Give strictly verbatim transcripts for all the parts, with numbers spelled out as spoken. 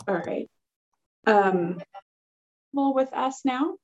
All right. Um, well, with us now.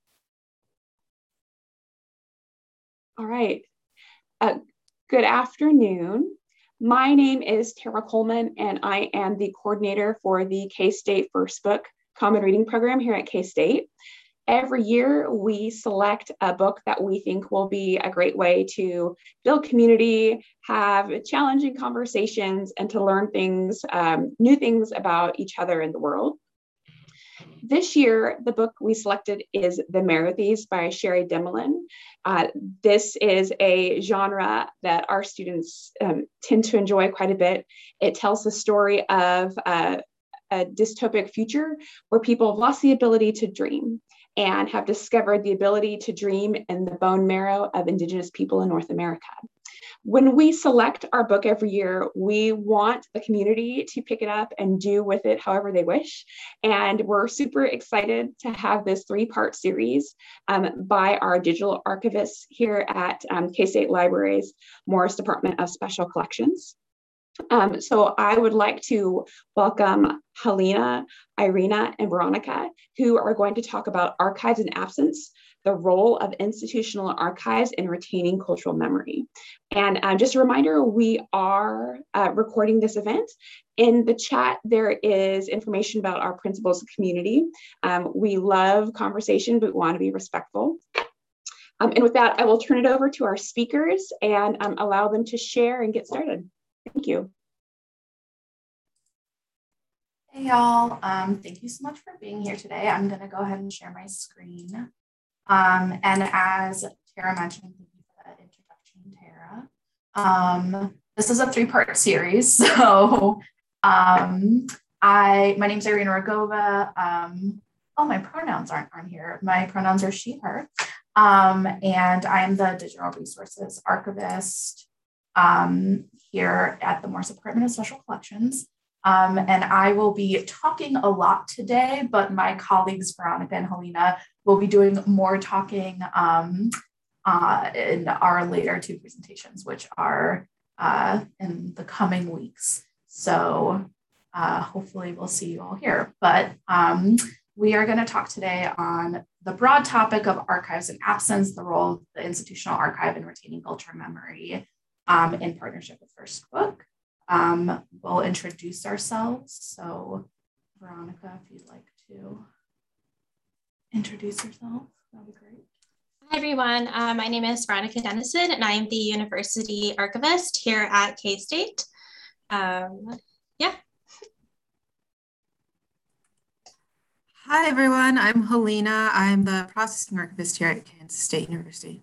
All right. Uh, good afternoon. My name is Tara Coleman, and I am the coordinator for the K-State First Book Common Reading Program here at K-State. Every year, we select a book that we think will be a great way to build community, have challenging conversations, and to learn things, um, new things about each other in the world. This year, the book we selected is The Merothys by Sherry Demilin. Uh, this is a genre that our students um, tend to enjoy quite a bit. It tells the story of uh, a dystopic future where people have lost the ability to dream and have discovered the ability to dream in the bone marrow of Indigenous people in North America. When we select our book every year, we want the community to pick it up and do with it however they wish. And we're super excited to have this three-part series um, by our digital archivists here at um, K-State Library's Morris Department of Special Collections. Um, so I would like to welcome Helena, Irina, and Veronica, who are going to talk about archives in absence, the role of institutional archives in retaining cultural memory. And uh, just a reminder, we are uh, recording this event. In the chat, there is information about our principles of community. Um, we love conversation, but we want to be respectful. Um, and with that, I will turn it over to our speakers and um, allow them to share and get started. Thank you. Hey y'all, um, thank you so much for being here today. I'm gonna go ahead and share my screen. Um, and as Tara mentioned, thank you for that introduction, Tara. Um, this is a three-part series. So um, I, my name's Irina Rogova. Um, oh, my pronouns aren't on here. My pronouns are she, her. Um, and I am the digital resources archivist um, here at the Morris Department of Special Collections. Um, and I will be talking a lot today, but my colleagues, Veronica and Helena, will be doing more talking um, uh, in our later two presentations, which are uh, in the coming weeks. So uh, hopefully we'll see you all here. But um, we are going to talk today on the broad topic of archives in absence, the role of the institutional archive in retaining culture and memory um, in partnership with First Book. Um, we'll introduce ourselves. So Veronica, if you'd like to introduce yourself, that'd be great. Hi everyone, uh, my name is Veronica Dennison and I am the University Archivist here at K-State. Um, yeah. Hi everyone, I'm Helena. I'm the Processing Archivist here at Kansas State University.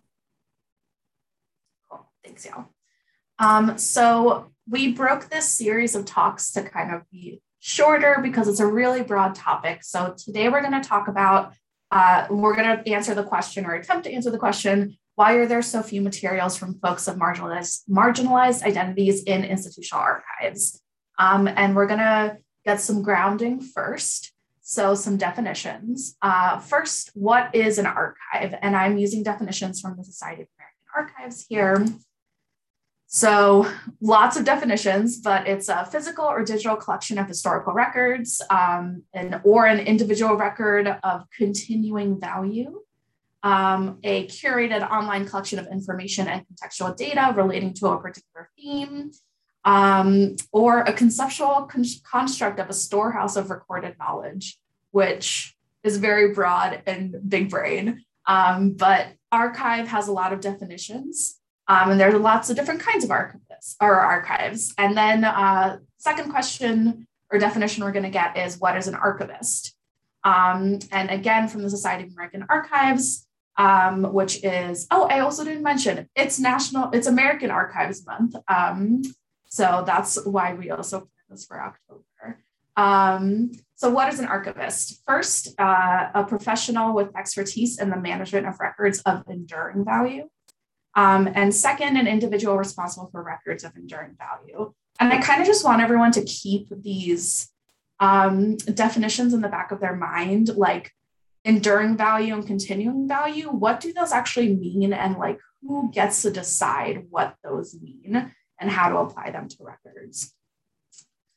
Cool, thanks y'all. Um, so we broke this series of talks to kind of be shorter because it's a really broad topic. So today we're going to talk about, uh, we're going to answer the question or attempt to answer the question, why are there so few materials from folks of marginalized, marginalized identities in institutional archives? Um, and we're going to get some grounding first. So some definitions. Uh, first, what is an archive? And I'm using definitions from the Society of American Archives here. So lots of definitions, but it's a physical or digital collection of historical records um, and, or an individual record of continuing value, um, a curated online collection of information and contextual data relating to a particular theme, um, or a conceptual con construct of a storehouse of recorded knowledge, which is very broad and big brain, um, but archive has a lot of definitions. Um, and there's lots of different kinds of archivists or archives. And then uh, second question or definition we're going to get is, what is an archivist? Um, and again, from the Society of American Archives, um, which is, oh, I also didn't mention, it's National, it's American Archives Month. Um, so that's why we also plan this for October. Um, so what is an archivist? First, uh, a professional with expertise in the management of records of enduring value. Um, and second, an individual responsible for records of enduring value. And I kind of just want everyone to keep these um, definitions in the back of their mind, like enduring value and continuing value. What do those actually mean? And like, who gets to decide what those mean and how to apply them to records?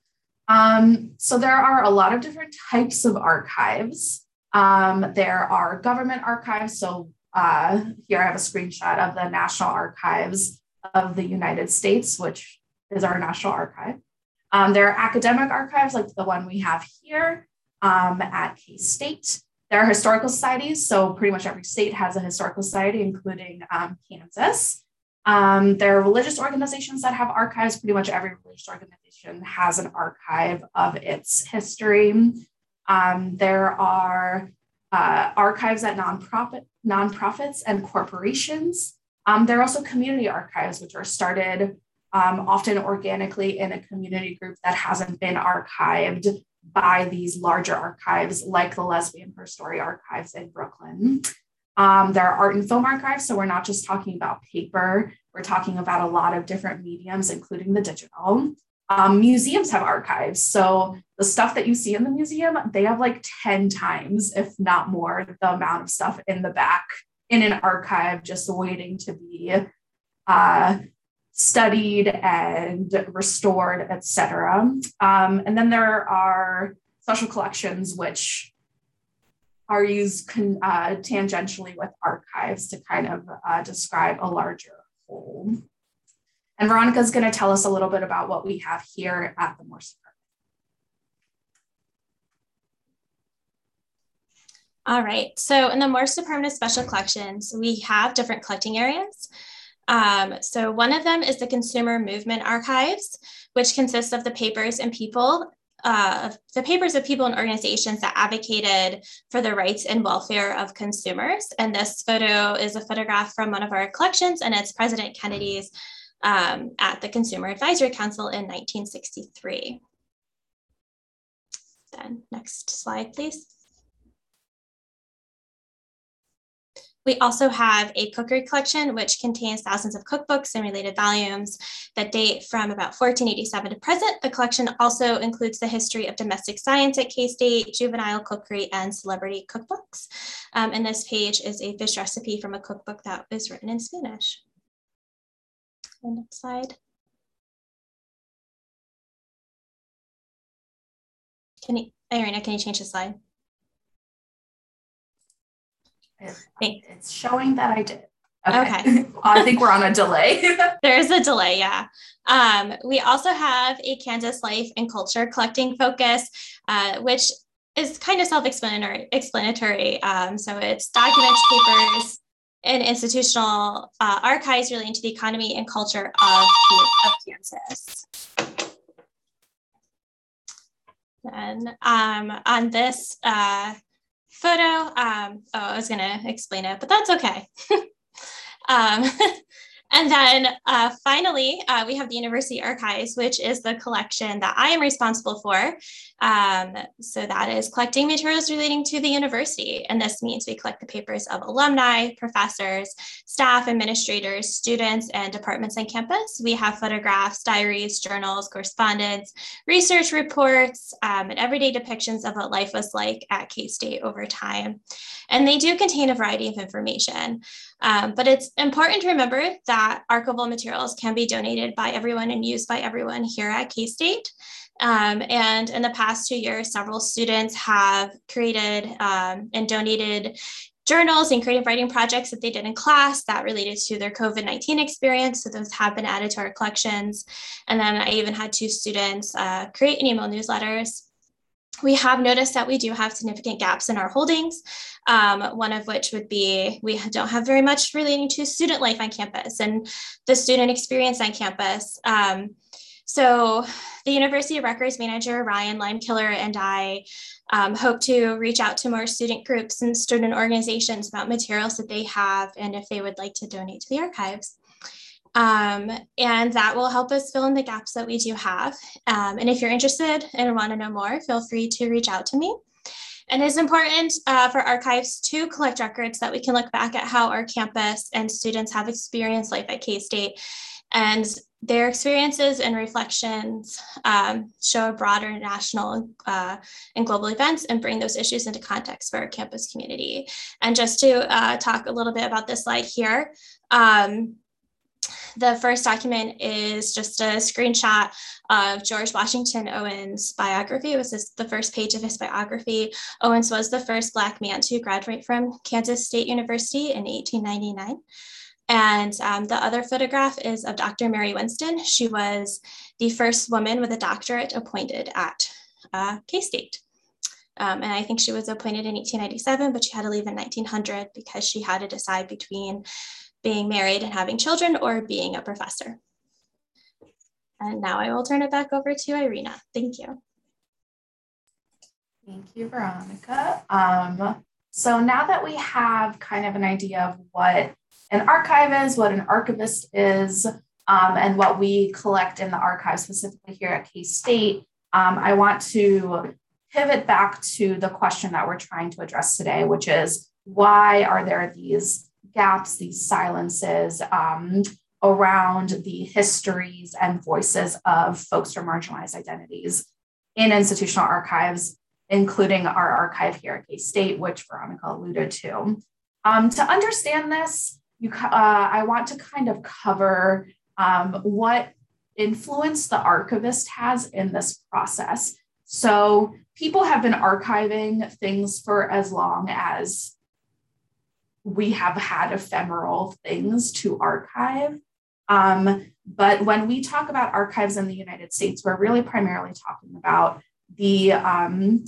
Um, so there are a lot of different types of archives. Um, there are government archives. So uh, here I have a screenshot of the National Archives of the United States, which is our national archive. Um, there are academic archives like the one we have here um, at K-State. There are historical societies. So pretty much every state has a historical society, including um, Kansas. Um, there are religious organizations that have archives. Pretty much every religious organization has an archive of its history. Um, there are uh, archives at nonprofit, nonprofits and corporations. Um, there are also community archives, which are started um, often organically in a community group that hasn't been archived by these larger archives, like the Lesbian Her Story Archives in Brooklyn. Um, there are art and film archives, so we're not just talking about paper, we're talking about a lot of different mediums, including the digital. Um, museums have archives, so the stuff that you see in the museum, they have like ten times, if not more, the amount of stuff in the back in an archive just waiting to be uh, studied and restored, et cetera. Um, and then there are special collections, which are used con, uh, tangentially with archives to kind of uh, describe a larger whole. And Veronica is going to tell us a little bit about what we have here at the Morse Department. All right, so in the Morse Department of Special Collections, we have different collecting areas. Um, so one of them is the Consumer Movement Archives, which consists of the papers and people Uh, the papers of people and organizations that advocated for the rights and welfare of consumers. And this photo is a photograph from one of our collections, and it's President Kennedy's um, at the Consumer Advisory Council in nineteen sixty-three. Then next slide, please. We also have a cookery collection, which contains thousands of cookbooks and related volumes that date from about fourteen eighty-seven to present. The collection also includes the history of domestic science at K-State, juvenile cookery, and celebrity cookbooks. Um, and this page is a fish recipe from a cookbook that was written in Spanish. The next slide. Can you, Irina, can you change the slide? It, it's showing that I did. Okay. Okay. I think we're on a delay. There's a delay, yeah. Um, we also have a Kansas Life and Culture collecting focus, uh, which is kind of self-explanatory. Explanatory. Um, so it's documents, papers, and institutional uh, archives relating to the economy and culture of, of Kansas. And um, on this uh, photo, um, oh, I was gonna explain it, but that's okay. um, and then uh, finally, uh, we have the University Archives, which is the collection that I am responsible for. Um, so that is collecting materials relating to the university. And this means we collect the papers of alumni, professors, staff, administrators, students, and departments on campus. We have photographs, diaries, journals, correspondence, research reports, um, and everyday depictions of what life was like at K-State over time. And they do contain a variety of information. Um, but it's important to remember that archival materials can be donated by everyone and used by everyone here at K-State. Um, and in the past two years, several students have created um, and donated journals and creative writing projects that they did in class that related to their COVID nineteen experience. So those have been added to our collections. And then I even had two students uh, create and email newsletters. We have noticed that we do have significant gaps in our holdings, um, one of which would be we don't have very much relating to student life on campus and the student experience on campus. Um, so the University Records Manager, Ryan Limekiller, and I um, hope to reach out to more student groups and student organizations about materials that they have and if they would like to donate to the archives. Um, and that will help us fill in the gaps that we do have. Um, and if you're interested and want to know more, feel free to reach out to me. And it's important uh, for archives to collect records that we can look back at how our campus and students have experienced life at K-State, and their experiences and reflections um, show a broader national uh, and global events and bring those issues into context for our campus community. And just to uh, talk a little bit about this slide here, um, The first document is just a screenshot of George Washington Owens' biography. It was this, the first page of his biography. Owens was the first Black man to graduate from Kansas State University in eighteen ninety-nine. And um, the other photograph is of Doctor Mary Winston. She was the first woman with a doctorate appointed at uh, K-State. Um, and I think she was appointed in eighteen ninety-seven, but she had to leave in nineteen hundred because she had to decide between being married and having children or being a professor. And now I will turn it back over to Irina. Thank you. Thank you, Veronica. Um, so now that we have kind of an idea of what an archive is, what an archivist is, um, and what we collect in the archive specifically here at K-State, um, I want to pivot back to the question that we're trying to address today, which is why are there these gaps, these silences um, around the histories and voices of folks from marginalized identities in institutional archives, including our archive here at K-State, which Veronica alluded to. Um, to understand this, you, uh, I want to kind of cover um, what influence the archivist has in this process. So people have been archiving things for as long as we have had ephemeral things to archive. Um, but when we talk about archives in the United States, we're really primarily talking about the um,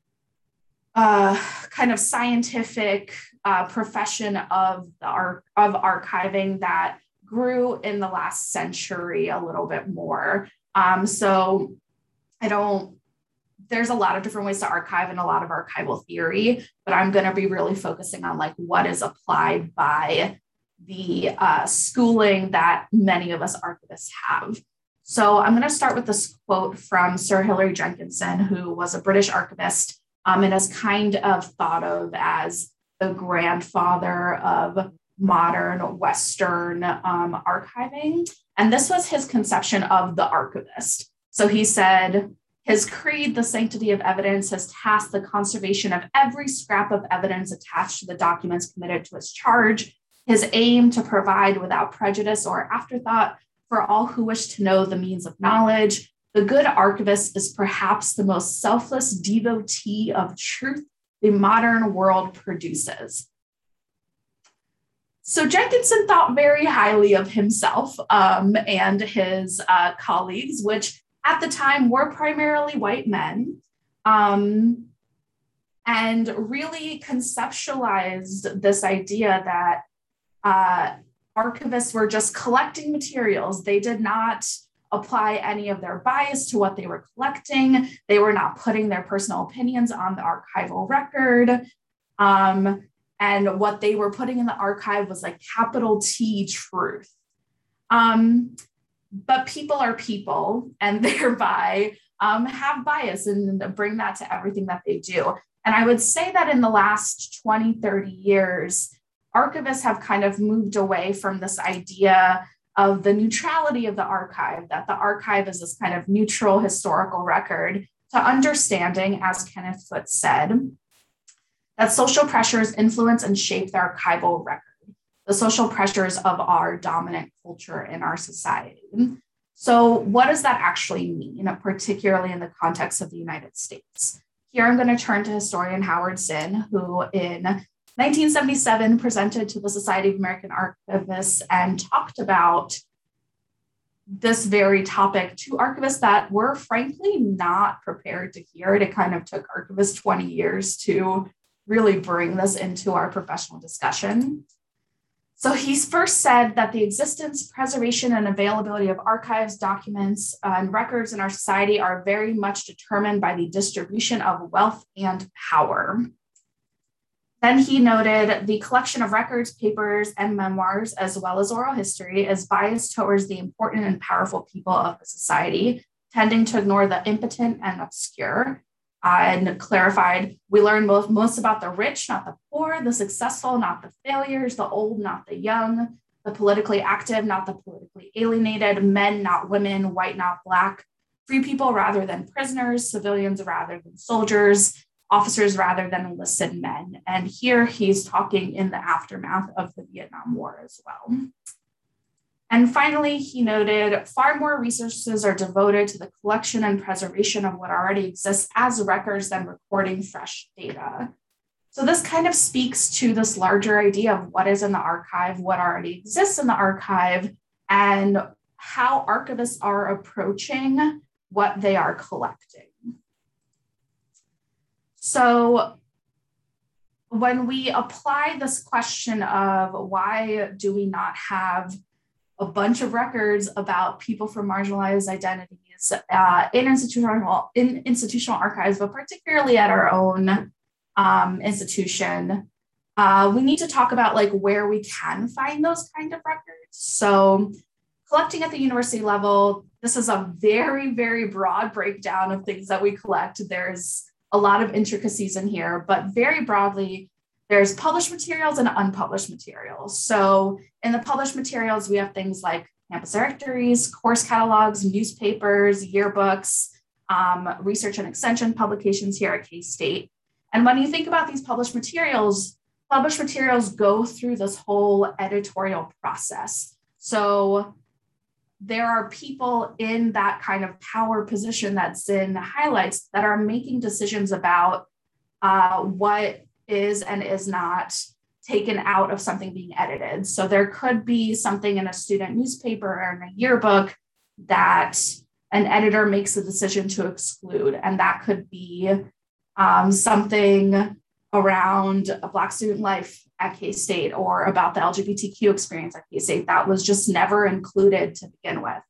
uh, kind of scientific uh, profession of the ar- of archiving that grew in the last century a little bit more. Um, so I don't There's a lot of different ways to archive and a lot of archival theory, but I'm going to be really focusing on like what is applied by the uh, schooling that many of us archivists have. So I'm going to start with this quote from Sir Hilary Jenkinson, who was a British archivist um, and is kind of thought of as the grandfather of modern Western um, archiving. And this was his conception of the archivist. So he said, his creed, the sanctity of evidence, has tasked the conservation of every scrap of evidence attached to the documents committed to his charge. His aim to provide without prejudice or afterthought for all who wish to know the means of knowledge. The good archivist is perhaps the most selfless devotee of truth the modern world produces. So Jenkinson thought very highly of himself um, and his uh, colleagues, which at the time were primarily white men, um, and really conceptualized this idea that uh, archivists were just collecting materials. They did not apply any of their bias to what they were collecting. They were not putting their personal opinions on the archival record. Um, and what they were putting in the archive was like capital T truth. Um, But people are people and thereby um, have bias and bring that to everything that they do. And I would say that in the last twenty, thirty years, archivists have kind of moved away from this idea of the neutrality of the archive, that the archive is this kind of neutral historical record, to understanding, as Kenneth Foote said, that social pressures influence and shape the archival record, the social pressures of our dominant culture in our society. So what does that actually mean, particularly in the context of the United States? Here I'm going to turn to historian Howard Zinn, who in nineteen seventy-seven presented to the Society of American Archivists and talked about this very topic to archivists that were frankly not prepared to hear it. It kind of took archivists twenty years to really bring this into our professional discussion. So he's first said that the existence, preservation, and availability of archives, documents, uh, and records in our society are very much determined by the distribution of wealth and power. Then he noted the collection of records, papers, and memoirs, as well as oral history, is biased towards the important and powerful people of the society, tending to ignore the impotent and obscure. Uh, and clarified, we learn both most about the rich, not the poor, the successful, not the failures, the old, not the young, the politically active, not the politically alienated, men, not women, white, not Black, free people rather than prisoners, civilians rather than soldiers, officers rather than enlisted men. And here he's talking in the aftermath of the Vietnam War as well. And finally, he noted far more resources are devoted to the collection and preservation of what already exists as records than recording fresh data. So this kind of speaks to this larger idea of what is in the archive, what already exists in the archive, and how archivists are approaching what they are collecting. So when we apply this question of why do we not have a bunch of records about people from marginalized identities uh, in institutional in institutional archives, but particularly at our own um, institution, uh, we need to talk about like where we can find those kind of records. So collecting at the university level, this is a very, very broad breakdown of things that we collect. There's a lot of intricacies in here, but very broadly, there's published materials and unpublished materials. So in the published materials, we have things like campus directories, course catalogs, newspapers, yearbooks, um, research and extension publications here at K-State. And when you think about these published materials, published materials go through this whole editorial process. So there are people in that kind of power position that Zinn highlights that are making decisions about uh, what is and is not taken out of something being edited. So there could be something in a student newspaper or in a yearbook that an editor makes a decision to exclude. And that could be um, something around a Black student life at K-State or about the L G B T Q experience at K-State that was just never included to begin with.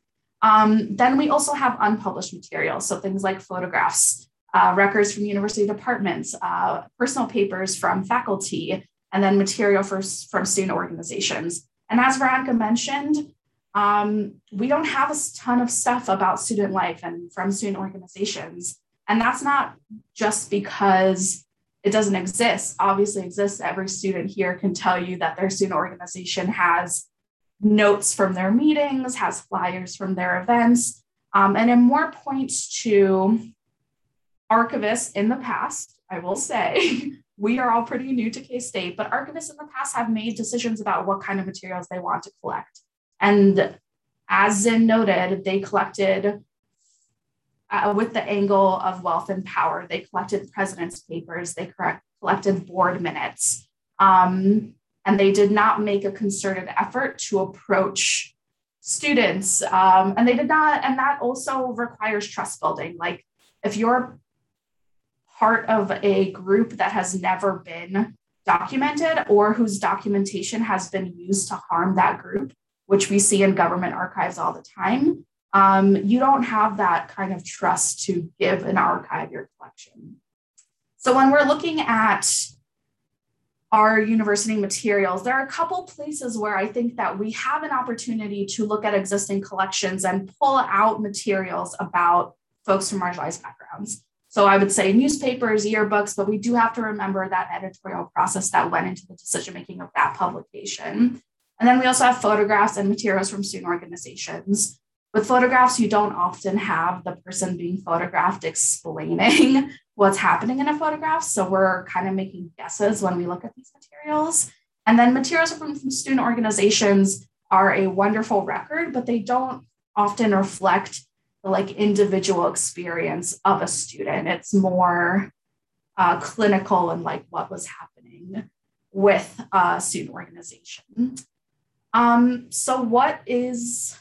Um, then we also have unpublished materials. So things like photographs, Uh, records from university departments, uh, personal papers from faculty, and then material for, from student organizations. And as Veronica mentioned, um, we don't have a ton of stuff about student life and from student organizations. And that's not just because it doesn't exist. Obviously exists. Every student here can tell you that their student organization has notes from their meetings, has flyers from their events, um, and it more points to archivists in the past, I will say, we are all pretty new to K-State, but archivists in the past have made decisions about what kind of materials they want to collect. And as Zinn noted, they collected uh, with the angle of wealth and power. They collected president's papers, they correct, collected board minutes, um, and they did not make a concerted effort to approach students. Um, and they did not, and that also requires trust building. Like if you're part of a group that has never been documented or whose documentation has been used to harm that group, which we see in government archives all the time, um, you don't have that kind of trust to give an archive your collection. So when we're looking at our university materials, there are a couple places where I think that we have an opportunity to look at existing collections and pull out materials about folks from marginalized backgrounds. So I would say newspapers, yearbooks, but we do have to remember that editorial process that went into the decision-making of that publication. And then we also have photographs and materials from student organizations. With photographs, you don't often have the person being photographed explaining what's happening in a photograph. So we're kind of making guesses when we look at these materials. And then materials from, from student organizations are a wonderful record, but they don't often reflect the like individual experience of a student. It's more uh, clinical and like what was happening with a student organization. Um, so what is,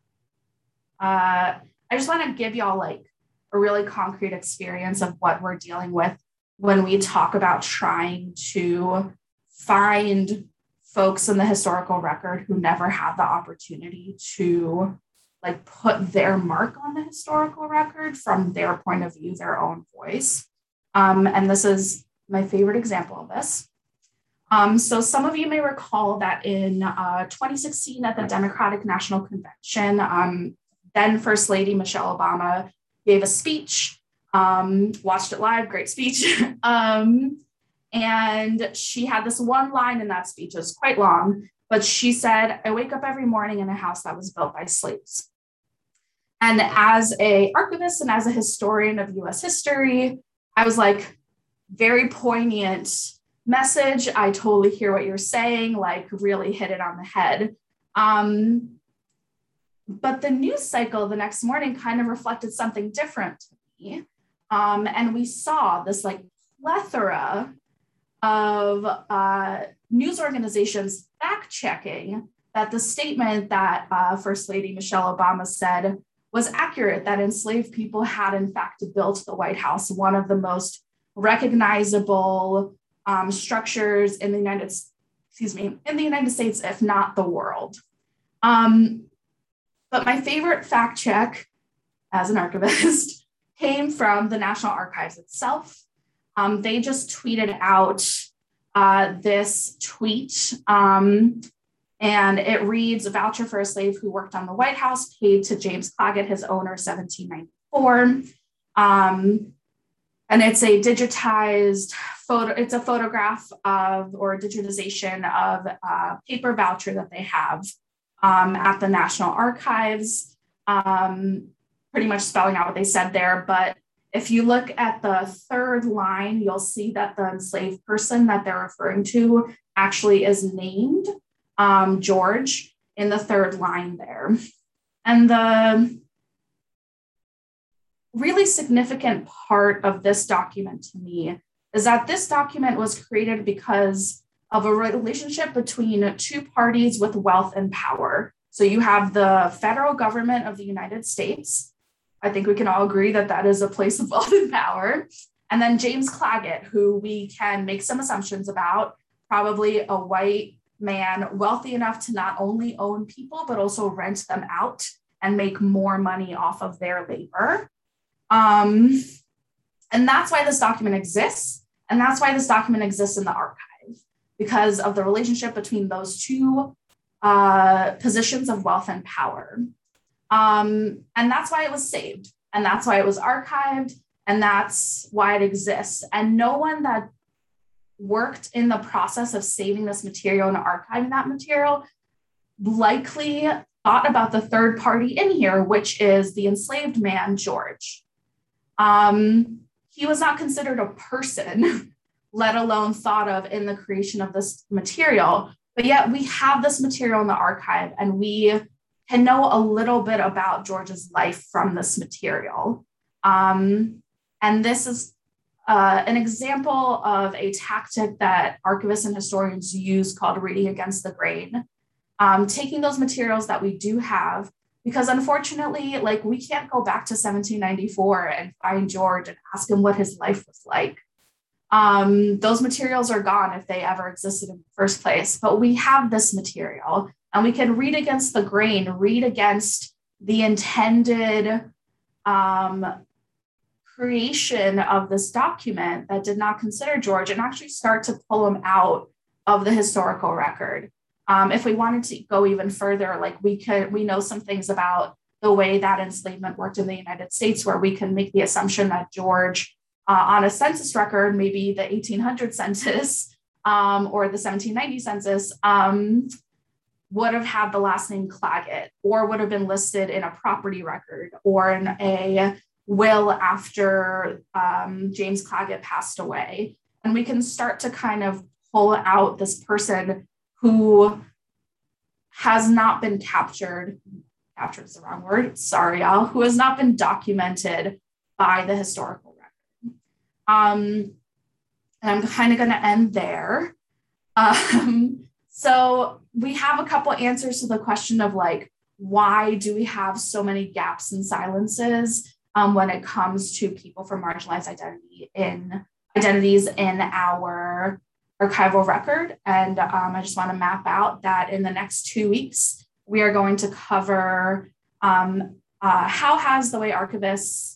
uh, I just want to give y'all like a really concrete experience of what we're dealing with when we talk about trying to find folks in the historical record who never had the opportunity to like put their mark on the historical record from their point of view, their own voice. Um, and this is my favorite example of this. Um, so some of you may recall that in uh, twenty sixteen at the Democratic National Convention, um, then First Lady Michelle Obama gave a speech, um, watched it live, great speech. um, and she had this one line in that speech, it was quite long, but she said, "I wake up every morning in a house that was built by slaves." And as a archivist and as a historian of U S history, I was like, very poignant message. I totally hear what you're saying, like really hit it on the head. Um, but the news cycle the next morning kind of reflected something different to me. Um, and we saw this like plethora of uh, news organizations fact-checking that the statement that uh, First Lady Michelle Obama said was accurate, that enslaved people had in fact built the White House, one of the most recognizable um, structures in the United, excuse me, in the United States, if not the world. Um, but my favorite fact check as an archivist came from the National Archives itself. Um, they just tweeted out uh, this tweet, um, and it reads, "A voucher for a slave who worked on the White House paid to James Clagett, his owner, seventeen ninety-four. Um, and it's a digitized photo, it's a photograph of, or a digitization of a paper voucher that they have um, at the National Archives, um, pretty much spelling out what they said there. But if you look at the third line, you'll see that the enslaved person that they're referring to actually is named um, George in the third line there. And the really significant part of this document to me is that this document was created because of a relationship between two parties with wealth and power. So you have the federal government of the United States. I think we can all agree that that is a place of wealth and power. And then James Clagett, who we can make some assumptions about, probably a white man, wealthy enough to not only own people, but also rent them out and make more money off of their labor. Um, and that's why this document exists. And that's why this document exists in the archive, because of the relationship between those two uh, positions of wealth and power. Um, and that's why it was saved. And that's why it was archived. And that's why it exists. And no one that worked in the process of saving this material and archiving that material likely thought about the third party in here, which is the enslaved man, George. Um, he was not considered a person, let alone thought of in the creation of this material. But yet we have this material in the archive, and we can know a little bit about George's life from this material. Um, and this is uh, an example of a tactic that archivists and historians use called reading against the grain, um, taking those materials that we do have, because unfortunately, like, we can't go back to seventeen ninety-four and find George and ask him what his life was like. Um, those materials are gone if they ever existed in the first place, but we have this material, and we can read against the grain, read against the intended um, creation of this document that did not consider George, and actually start to pull him out of the historical record. Um, if we wanted to go even further, like we could, we know some things about the way that enslavement worked in the United States, where we can make the assumption that George, uh, on a census record, maybe the eighteen hundred census um, or the seventeen ninety census, um, would have had the last name Clagett, or would have been listed in a property record or in a will after um, James Clagett passed away. And we can start to kind of pull out this person who has not been captured, captured is the wrong word, sorry y'all, who has not been documented by the historical record. Um, and I'm kind of gonna end there. Um, so we have a couple answers to the question of like, why do we have so many gaps and silences um, when it comes to people from marginalized identity in identities in our archival record. And um, I just want to map out that in the next two weeks, we are going to cover um, uh, how has the way archivists,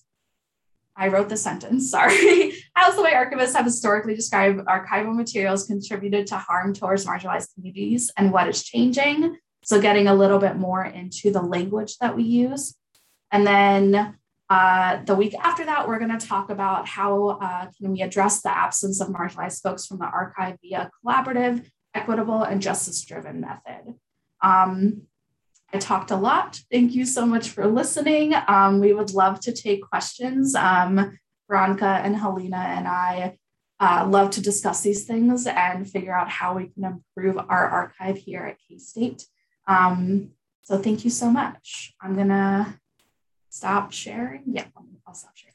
I wrote the sentence, sorry, how's the way archivists have historically described archival materials contributed to harm towards marginalized communities and what is changing. So getting a little bit more into the language that we use. And then Uh, the week after that, we're going to talk about how uh, can we address the absence of marginalized folks from the archive via collaborative, equitable, and justice-driven method. Um, I talked a lot. Thank you so much for listening. Um, we would love to take questions. Um, Veronica and Helena and I uh, love to discuss these things and figure out how we can improve our archive here at K-State. Um, so thank you so much. I'm gonna stop sharing. Yeah, I'll stop sharing.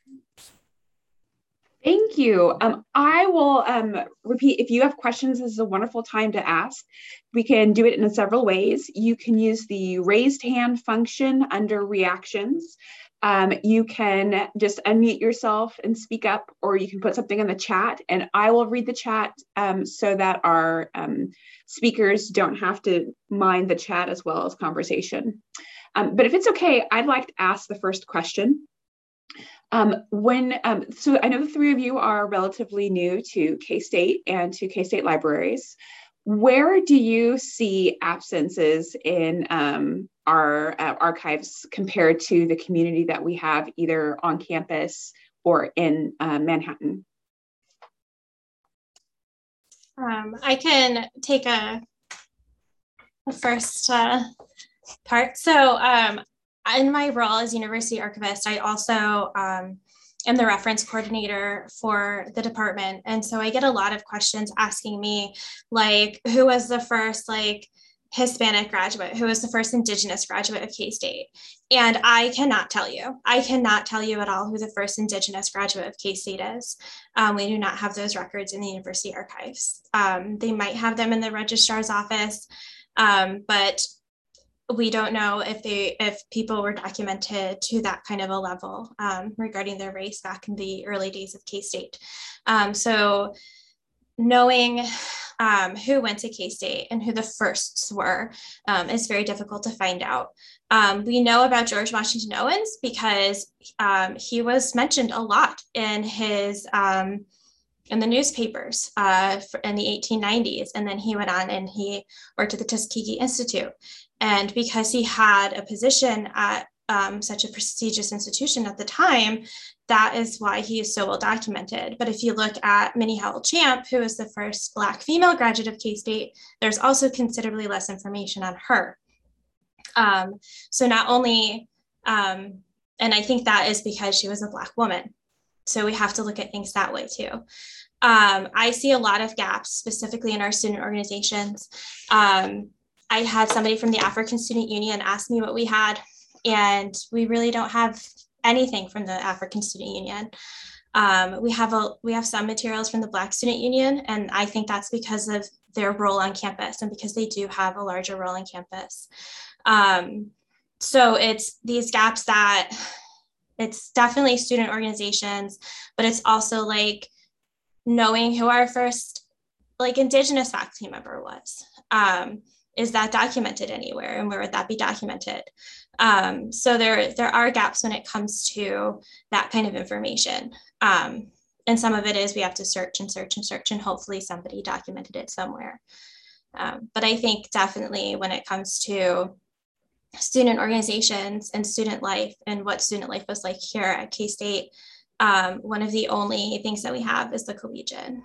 Thank you. Um, I will um, repeat, if you have questions, this is a wonderful time to ask. We can do it in several ways. You can use the raised hand function under reactions. Um, you can just unmute yourself and speak up, or you can put something in the chat and I will read the chat um, so that our um, speakers don't have to mind the chat as well as conversation. Um, but if it's okay, I'd like to ask the first question. Um, when, um, so I know the three of you are relatively new to K-State and to K-State libraries. Where do you see absences in um, our uh, archives compared to the community that we have either on campus or in uh, Manhattan? Um, I can take a, a first uh, part. So um, in my role as University Archivist, I also um, am the reference coordinator for the department. And so I get a lot of questions asking me, like, who was the first, like, Hispanic graduate? Who was the first Indigenous graduate of K-State? And I cannot tell you. I cannot tell you at all who the first Indigenous graduate of K-State is. Um, we do not have those records in the university archives. Um, they might have them in the registrar's office, um, but we don't know if they if people were documented to that kind of a level um, regarding their race back in the early days of K-State. Um, so knowing um, who went to K-State and who the firsts were um, is very difficult to find out. Um, we know about George Washington Owens because um, he was mentioned a lot in his um, in the newspapers uh, in the eighteen nineties. And then he went on and he worked at the Tuskegee Institute. And because he had a position at um, such a prestigious institution at the time, that is why he is so well documented. But if you look at Minnie Howell Champ, who was the first Black female graduate of K-State, there's also considerably less information on her. Um, so not only, um, and I think that is because she was a Black woman. So we have to look at things that way too. Um, I see a lot of gaps, specifically in our student organizations. Um, I had somebody from the African Student Union ask me what we had, and we really don't have anything from the African Student Union. Um, we have a we have some materials from the Black Student Union, and I think that's because of their role on campus and because they do have a larger role on campus. Um, so it's these gaps that it's definitely student organizations, but it's also like knowing who our first like Indigenous faculty member was. Um, is that documented anywhere, and where would that be documented? Um, so there, there are gaps when it comes to that kind of information. Um, and some of it is we have to search and search and search, and hopefully somebody documented it somewhere. Um, but I think definitely when it comes to student organizations and student life and what student life was like here at K-State, um, one of the only things that we have is the Collegian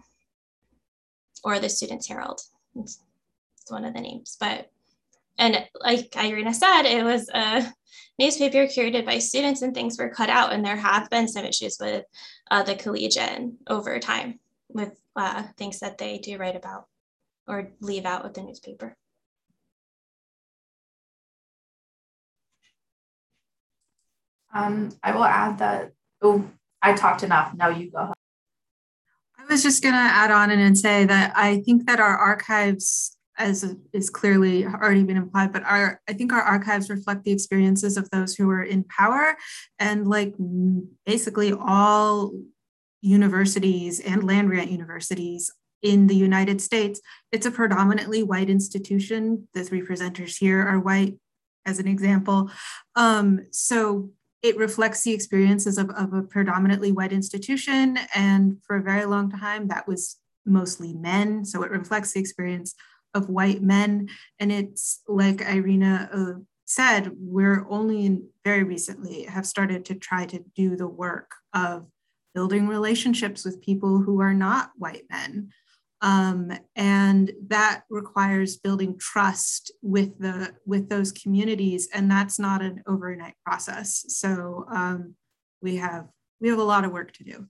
or the Students Herald. It's, it's one of the names, but, and like Irina said, it was a newspaper curated by students and things were cut out, and there have been some issues with uh, the Collegian over time with uh, things that they do write about or leave out of the newspaper. Um, I will add that, oh, I talked enough, now you go. I was just gonna add on and say that I think that our archives, as is clearly already been implied, but our I think our archives reflect the experiences of those who are in power, and like basically all universities and land grant universities in the United States, it's a predominantly white institution. The three presenters here are white, as an example. Um, so it reflects the experiences of, of a predominantly white institution. And for a very long time, that was mostly men. So it reflects the experience of white men. And it's like Irina uh, said, we're only in, very recently have started to try to do the work of building relationships with people who are not white men. Um, and that requires building trust with the with those communities, and that's not an overnight process. So um, we have we have a lot of work to do.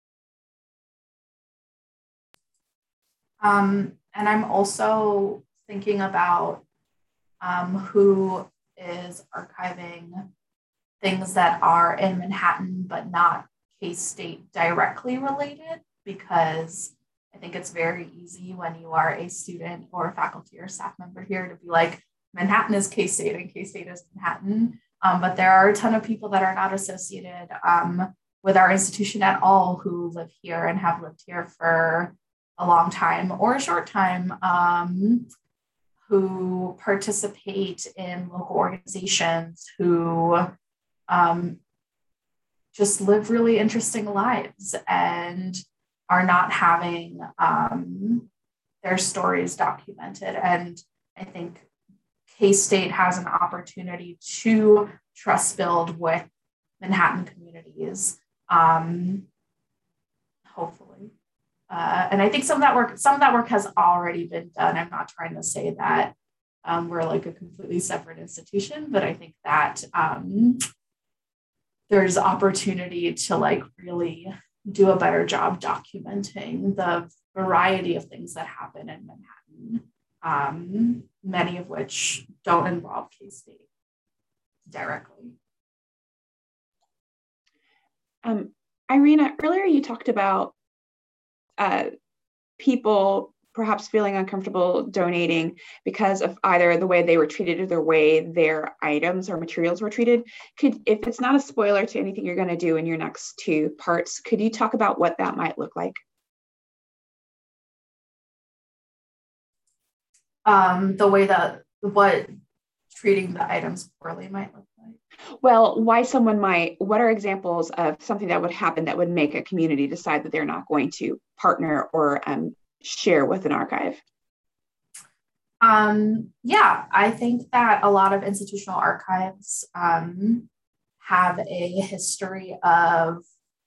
Um, and I'm also thinking about um, who is archiving things that are in Manhattan, but not K-State directly related, because I think it's very easy when you are a student or a faculty or staff member here to be like, Manhattan is K-State and K-State is Manhattan. Um, but there are a ton of people that are not associated um, with our institution at all who live here and have lived here for a long time or a short time, um, who participate in local organizations, who um, just live really interesting lives and are not having um, their stories documented. And I think K-State has an opportunity to trust build with Manhattan communities, um, hopefully. Uh, and I think some of that work, some of that work has already been done. I'm not trying to say that um, we're like a completely separate institution, but I think that um, there's opportunity to like really do a better job documenting the variety of things that happen in Manhattan, um, many of which don't involve K-State directly. Um, Irina, earlier you talked about uh, people perhaps feeling uncomfortable donating because of either the way they were treated or the way their items or materials were treated. Could, if it's not a spoiler to anything you're going to do in your next two parts, could you talk about what that might look like? Um, the way that what treating the items poorly might look like. Well, why someone might, what are examples of something that would happen that would make a community decide that they're not going to partner or um, share with an archive? Um, yeah, I think that a lot of institutional archives um, have a history of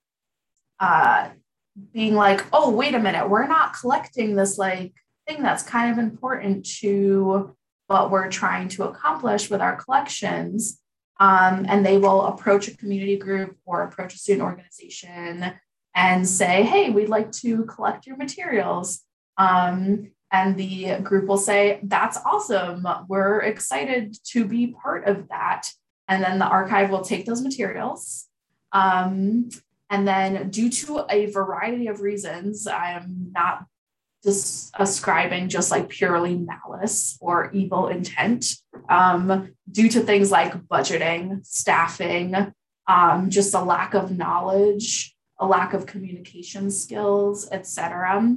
uh, being like, oh, wait a minute, we're not collecting this like thing that's kind of important to what we're trying to accomplish with our collections. Um, and they will approach a community group or approach a student organization and say, hey, we'd like to collect your materials. Um, and the group will say, that's awesome. We're excited to be part of that. And then the archive will take those materials. Um, and then due to a variety of reasons, I am not just ascribing just like purely malice or evil intent, um, due to things like budgeting, staffing, um, just a lack of knowledge, a lack of communication skills, et cetera.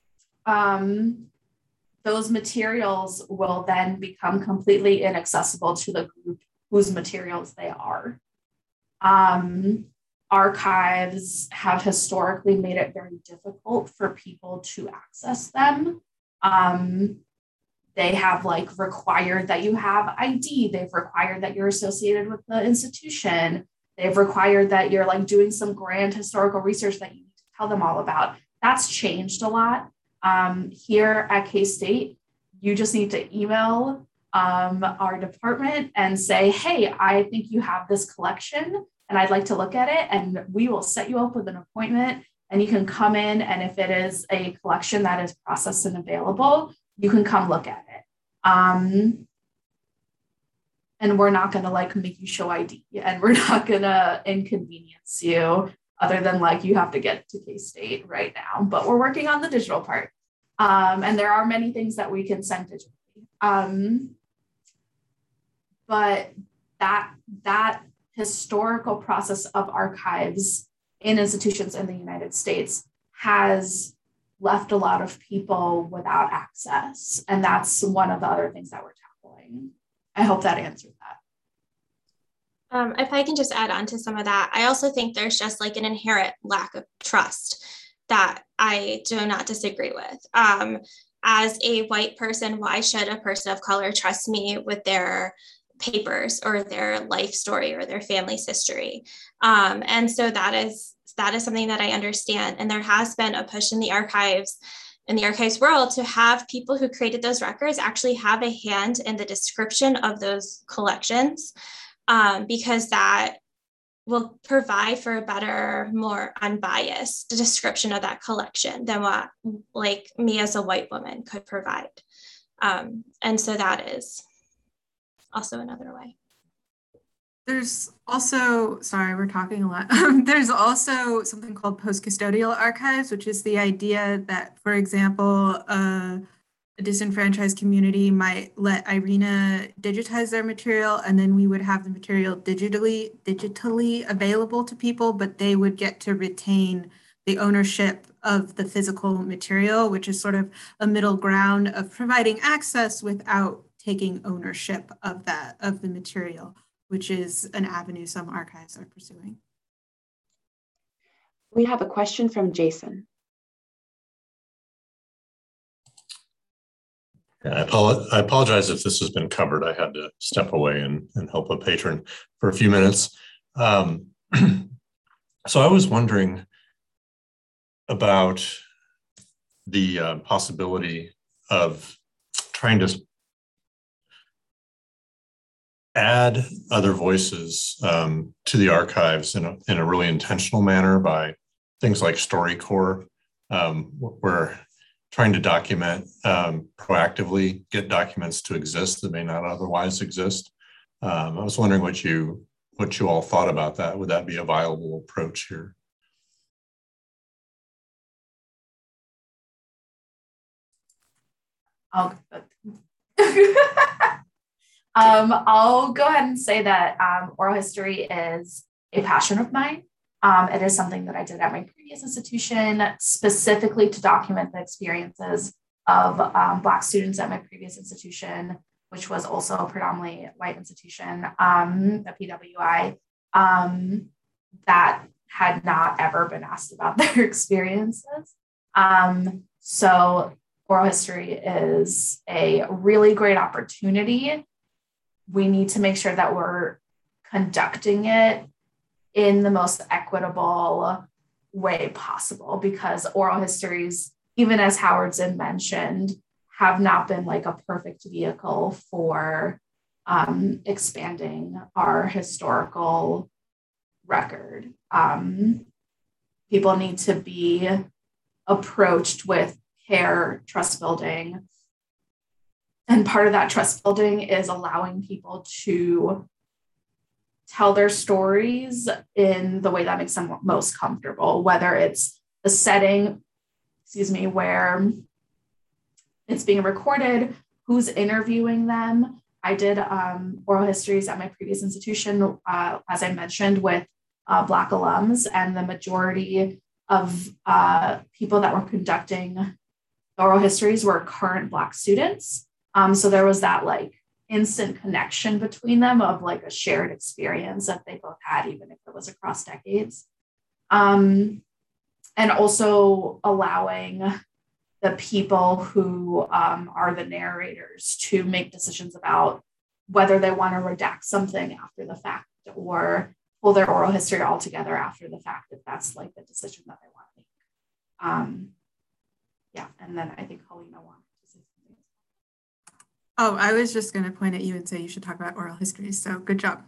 Um, those materials will then become completely inaccessible to the group whose materials they are. Um, archives have historically made it very difficult for people to access them. Um, they have like required that you have I D. They've required that you're associated with the institution. They've required that you're like doing some grand historical research that you need to tell them all about. That's changed a lot. Um, here at K-State, you just need to email um, our department and say, hey, I think you have this collection and I'd like to look at it, and we will set you up with an appointment, and you can come in, and if it is a collection that is processed and available, you can come look at it. Um, and we're not gonna like make you show I D, and we're not gonna inconvenience you other than like you have to get to K-State right now, but we're working on the digital part. Um, and there are many things that we can send digitally. Um, but that, that historical process of archives in institutions in the United States has left a lot of people without access. And that's one of the other things that we're tackling. I hope that answered that. Um, if I can just add on to some of that, I also think there's just like an inherent lack of trust that I do not disagree with. Um, as a white person, why should a person of color trust me with their papers or their life story or their family's history? Um, and so that is that is something that I understand. And there has been a push in the archives, in the archives world, to have people who created those records actually have a hand in the description of those collections, um, because that will provide for a better, more unbiased description of that collection than what like me as a white woman could provide. Um, and so that is also another way. There's also, sorry, we're talking a lot. There's also something called post-custodial archives, which is the idea that, for example, uh, a disenfranchised community might let IRENA digitize their material, and then we would have the material digitally digitally available to people, but they would get to retain the ownership of the physical material, which is sort of a middle ground of providing access without taking ownership of that, of the material, which is an avenue some archives are pursuing. We have a question from Jason. I, I apologize if this has been covered. I had to step away and, and help a patron for a few minutes. Um, so I was wondering about the uh, possibility of trying to add other voices um, to the archives in a, in a really intentional manner by things like StoryCorps, um, where trying to document um, proactively, get documents to exist that may not otherwise exist. Um, I was wondering what you what you all thought about that. Would that be a viable approach here? I'll, um, I'll go ahead and say that um, oral history is a passion of mine. Um, it is something that I did at my previous institution, specifically to document the experiences of um, Black students at my previous institution, which was also a predominantly white institution, um, a P W I, um, that had not ever been asked about their experiences. Um, so oral history is a really great opportunity. We need to make sure that we're conducting it in the most equitable way possible, because oral histories, even as Howard Zinn mentioned, have not been like a perfect vehicle for um, expanding our historical record. Um, people need to be approached with care, trust building. And part of that trust building is allowing people to tell their stories in the way that makes them most comfortable, whether it's a setting, excuse me, where it's being recorded, who's interviewing them. I did um, oral histories at my previous institution, uh, as I mentioned, with uh, Black alums, and the majority of uh, people that were conducting oral histories were current Black students. Um, so there was that like instant connection between them of like a shared experience that they both had, even if it was across decades. Um, and also allowing the people who um, are the narrators to make decisions about whether they want to redact something after the fact or pull their oral history altogether after the fact, if that's like the decision that they want to make. Um, yeah, and then I think Helena wanted to say something. Oh, I was just going to point at you and say you should talk about oral history. So good job.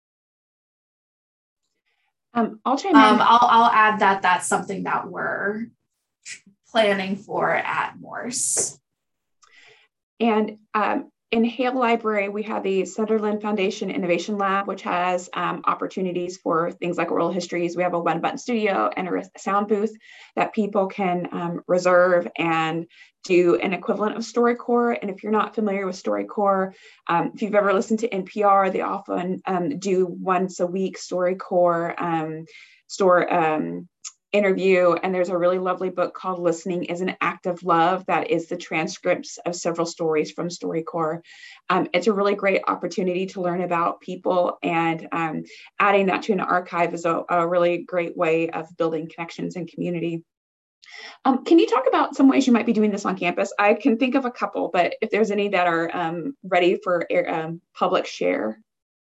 Um, I'll chime in. Um, I'll, I'll add that that's something that we're planning for at Morse. And um, in Hale Library, we have the Sutherland Foundation Innovation Lab, which has um, opportunities for things like oral histories. We have a one button studio and a sound booth that people can um, reserve and do an equivalent of StoryCorps. And if you're not familiar with StoryCorps, um, if you've ever listened to N P R, they often um, do once a week StoryCorps um, store um, interview. And there's a really lovely book called Listening is an Act of Love that is the transcripts of several stories from StoryCorps. Um, it's a really great opportunity to learn about people, and um, adding that to an archive is a, a really great way of building connections and community. Um, can you talk about some ways you might be doing this on campus? I can think of a couple, but if there's any that are um, ready for um, public share.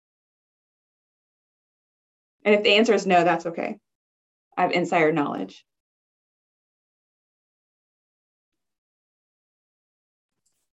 And if the answer is no, that's okay. I have insider knowledge.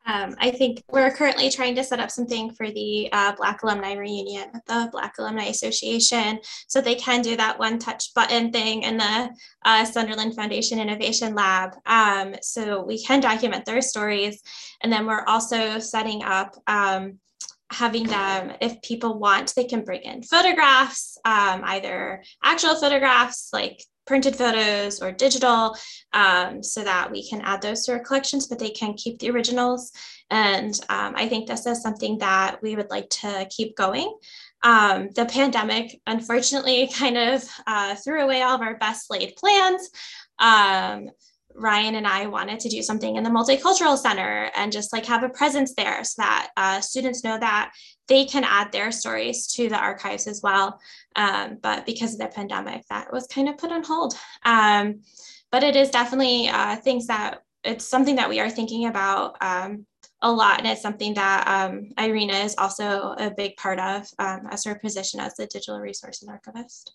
Um, I think we're currently trying to set up something for the uh, Black Alumni Reunion with the Black Alumni Association, so they can do that one touch button thing in the uh, Sunderland Foundation Innovation Lab. Um, so we can document their stories. And then we're also setting up um, having them, if people want, they can bring in photographs, um, either actual photographs like printed photos or digital, um, so that we can add those to our collections, but they can keep the originals. And um, I think this is something that we would like to keep going. Um, the pandemic, unfortunately, kind of uh, threw away all of our best laid plans. Um, Ryan and I wanted to do something in the Multicultural Center and just like have a presence there so that uh, students know that they can add their stories to the archives as well. Um, but because of the pandemic, that was kind of put on hold. Um, but it is definitely uh, things that it's something that we are thinking about um, a lot. And it's something that um, Irina is also a big part of um, as her position as the digital resource and archivist.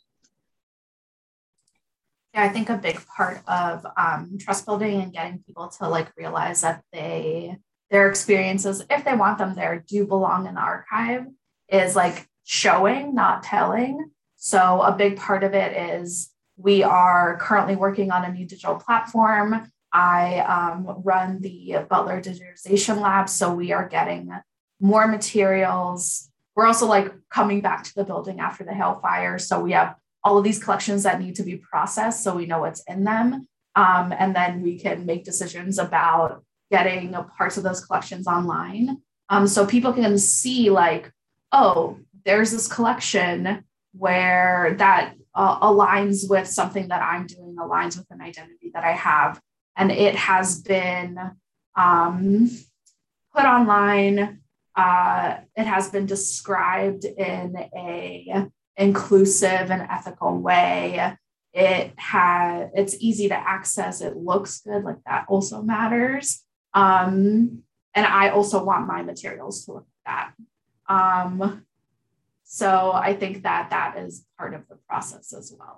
Yeah, I think a big part of um, trust building and getting people to like realize that they, their experiences, if they want them there, do belong in the archive is like showing, not telling. So a big part of it is we are currently working on a new digital platform. I um, run the Butler Digitization Lab, so we are getting more materials. We're also like coming back to the building after the hailfire, so we have all of these collections that need to be processed so we know what's in them. Um, and then we can make decisions about getting parts of those collections online. Um, so people can see like, oh, there's this collection where that uh, aligns with something that I'm doing, aligns with an identity that I have. And it has been um, put online. Uh, it has been described in a inclusive and ethical way. It has, it's easy to access. It looks good. Like that also matters. Um, and I also want my materials to look like that. Um, so I think that that is part of the process as well.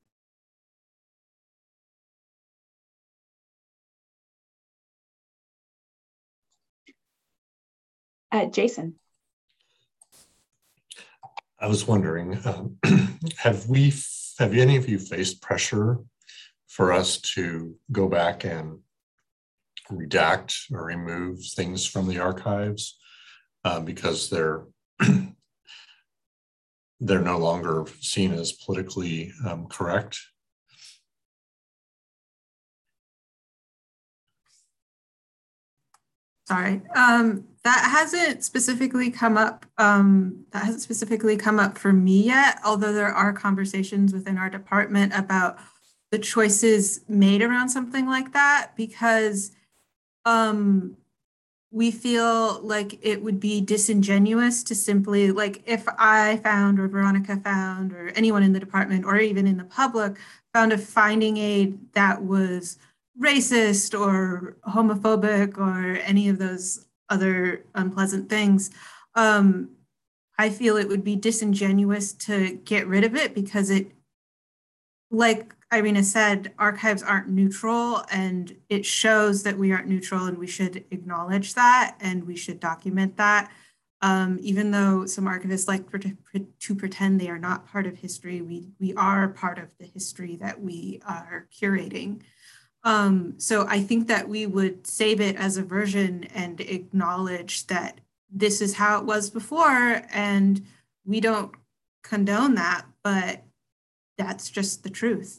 Uh, Jason. I was wondering, um, have we, have any of you faced pressure for us to go back and redact or remove things from the archives uh, because they're they're no longer seen as politically um, correct? Sorry, um, that hasn't specifically come up. Um, that hasn't specifically come up for me yet, although there are conversations within our department about the choices made around something like that, because um, we feel like it would be disingenuous to simply, like if I found or Veronica found or anyone in the department or even in the public found a finding aid that was racist or homophobic or any of those other unpleasant things, um, I feel it would be disingenuous to get rid of it because it, like Irina said, archives aren't neutral, and it shows that we aren't neutral, and we should acknowledge that and we should document that. Um, even though some archivists like to pretend they are not part of history, we, we are part of the history that we are curating. Um, so I think that we would save it as a version and acknowledge that this is how it was before, and we don't condone that, but that's just the truth.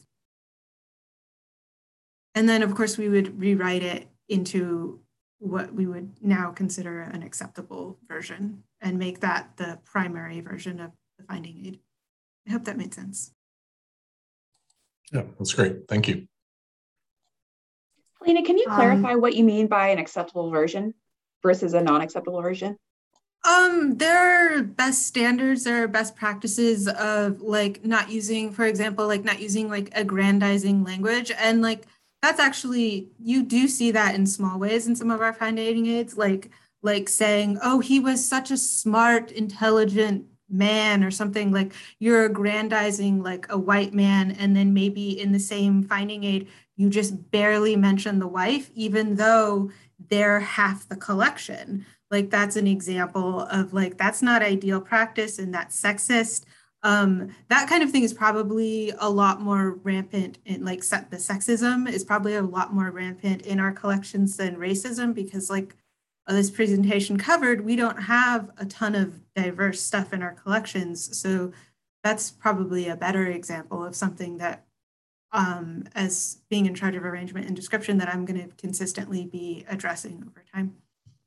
And then, of course, we would rewrite it into what we would now consider an acceptable version and make that the primary version of the finding aid. I hope that made sense. Yeah, that's great. Thank you. Helena, can you Um, clarify what you mean by an acceptable version versus a non-acceptable version? Um, there are best standards, there are best practices of like not using, for example, like not using like aggrandizing language. And like, that's actually, you do see that in small ways in some of our finding aids, like, like saying, oh, he was such a smart, intelligent man or something. Like you're aggrandizing like a white man, and then maybe in the same finding aid, you just barely mention the wife, even though they're half the collection. Like that's an example of like, that's not ideal practice and that's sexist. Um, that kind of thing is probably a lot more rampant in like se- the sexism is probably a lot more rampant in our collections than racism, because like this presentation covered, we don't have a ton of diverse stuff in our collections. So that's probably a better example of something that um, as being in charge of arrangement and description that I'm going to consistently be addressing over time.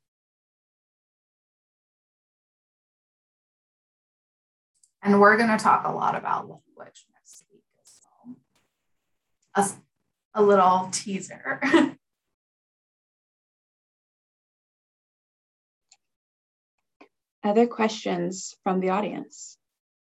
And we're going to talk a lot about language next week as well. A, a little teaser. Other questions from the audience?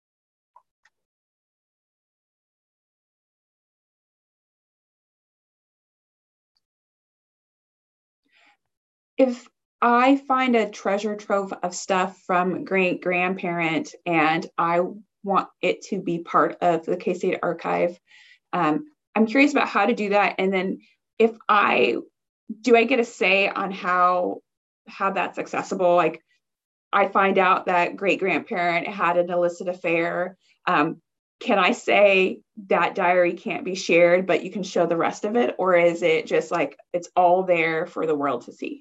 If I find a treasure trove of stuff from great grandparent and I want it to be part of the K-State archive, um, I'm curious about how to do that. And then if I, do I get a say on how, how that's accessible? Like I find out that great grandparent had an illicit affair. Um, can I say that diary can't be shared, but you can show the rest of it? Or is it just like, it's all there for the world to see?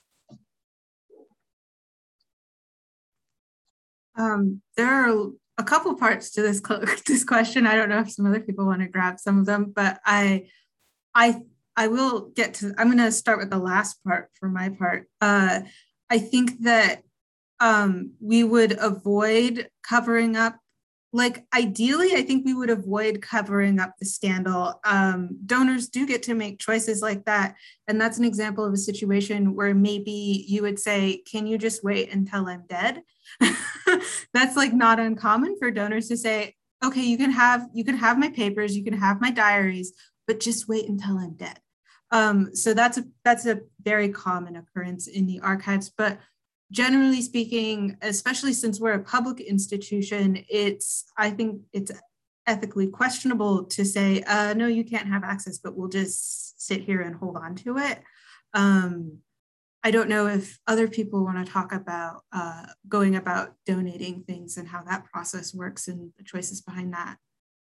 Um, there are a couple parts to this this question. I don't know if some other people want to grab some of them, but I, I, I will get to. I'm going to start with the last part for my part. Uh, I think that um, we would avoid covering up. Like ideally, I think we would avoid covering up the scandal. Um, donors do get to make choices like that. And that's an example of a situation where maybe you would say, can you just wait until I'm dead? That's like not uncommon for donors to say, okay, you can have, you can have my papers, you can have my diaries, but just wait until I'm dead. Um, so that's a, that's a very common occurrence in the archives, but generally speaking, especially since we're a public institution, it's, I think it's ethically questionable to say, uh, no, you can't have access, but we'll just sit here and hold on to it. Um, I don't know if other people want to talk about uh, going about donating things and how that process works and the choices behind that.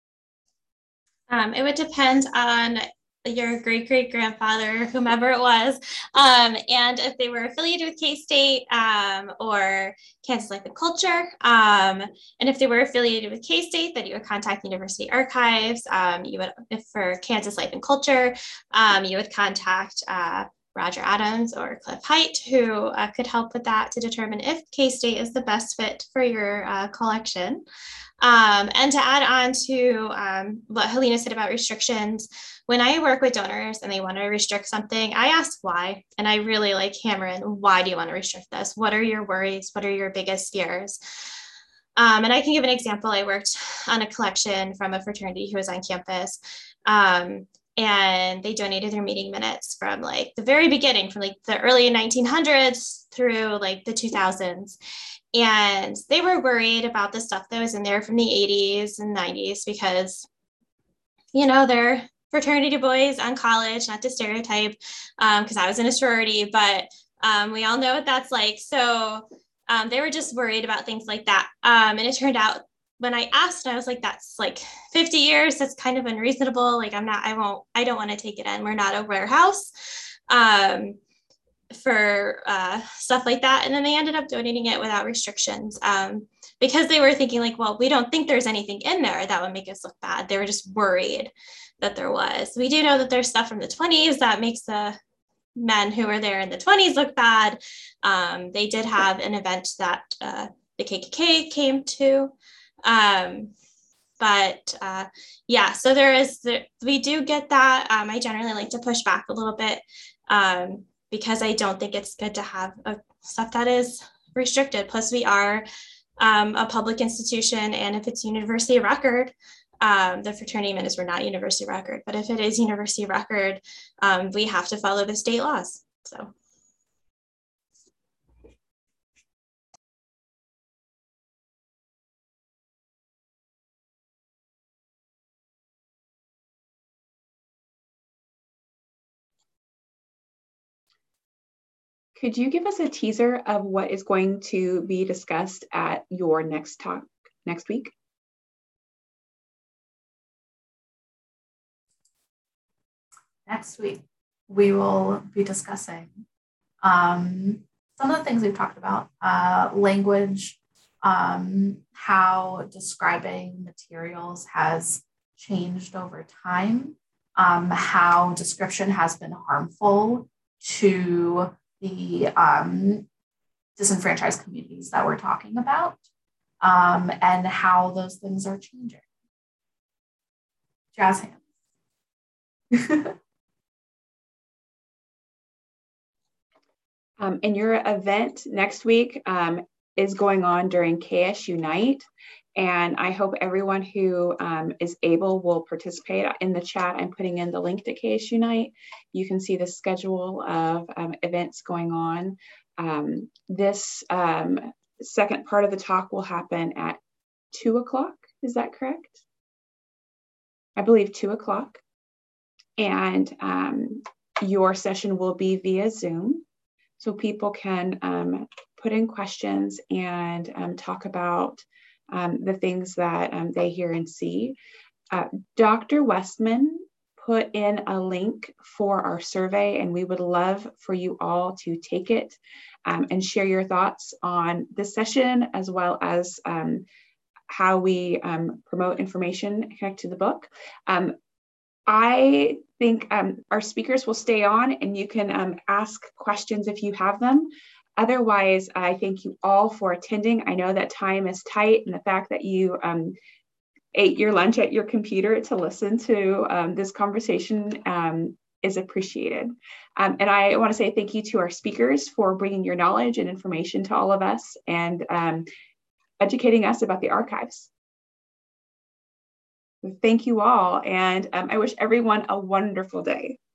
Um, it would depend on your great great grandfather, whomever it was, um, and if they were affiliated with K-State um, or Kansas Life and Culture. Um, and if they were affiliated with K-State, then you would contact University Archives. Um, you would, if for Kansas Life and Culture, um, you would contact uh, Roger Adams or Cliff Height, who uh, could help with that to determine if K-State is the best fit for your uh, collection. Um, and to add on to um, what Helena said about restrictions, when I work with donors and they want to restrict something, I ask why. And I really like hammer in, why do you want to restrict this? What are your worries? What are your biggest fears? Um, and I can give an example. I worked on a collection from a fraternity who was on campus. Um, and they donated their meeting minutes from like the very beginning, from like the early nineteen hundreds through like the two thousands. And they were worried about the stuff that was in there from the eighties and nineties because, you know, they're fraternity boys on college, not to stereotype, because um, I was in a sorority, but um, we all know what that's like. So um, they were just worried about things like that. Um, and it turned out when I asked, I was like, that's like fifty years. That's kind of unreasonable. Like, I'm not, I won't, I don't want to take it in. We're not a warehouse. Um, for uh, stuff like that. And then they ended up donating it without restrictions um, because they were thinking like, well, we don't think there's anything in there that would make us look bad. They were just worried that there was. We do know that there's stuff from the twenties that makes the men who were there in the twenties look bad. Um, they did have an event that uh, the K K K came to. Um, but uh, yeah, so there is, the, we do get that. Um, I generally like to push back a little bit. Um, because I don't think it's good to have a, stuff that is restricted. Plus we are um, a public institution, and if it's university record, um, the fraternity minutes were not university record, but if it is university record, um, we have to follow the state laws, so. could you give us a teaser of what is going to be discussed at your next talk next week? Next week, we will be discussing um, some of the things we've talked about, uh, language, um, how describing materials has changed over time, um, how description has been harmful to the um, disenfranchised communities that we're talking about, um, and how those things are changing. Jazz hands. um, and your event next week um, is going on during K S Unite. And I hope everyone who um, is able will participate. In the chat, I'm putting in the link to K S Unite. You can see the schedule of um, events going on. Um, this um, second part of the talk will happen at two o'clock. Is that correct? I believe two o'clock. And um, your session will be via Zoom. So people can um, put in questions and um, talk about um, the things that um, they hear and see. Uh, Doctor Westman put in a link for our survey, and we would love for you all to take it um, and share your thoughts on this session, as well as um, how we um, promote information connected to the book. Um, I think um, our speakers will stay on, and you can um, ask questions if you have them. Otherwise, I thank you all for attending. I know that time is tight, and the fact that you um, ate your lunch at your computer to listen to um, this conversation um, is appreciated. Um, and I want to say thank you to our speakers for bringing your knowledge and information to all of us and um, educating us about the archives. Thank you all, and um, I wish everyone a wonderful day.